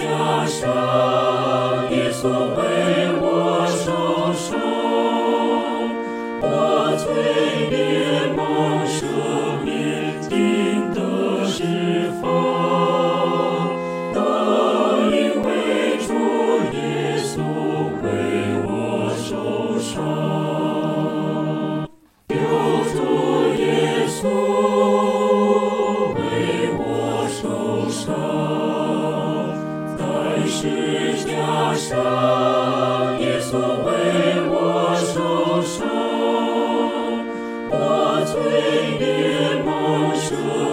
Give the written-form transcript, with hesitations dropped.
架上，耶稣为我受伤，我罪孽蒙赦免，定得释放。都因为主耶稣为我受伤，救主耶稣为我受伤，在十架上，耶稣为我受伤，我罪孽蒙赦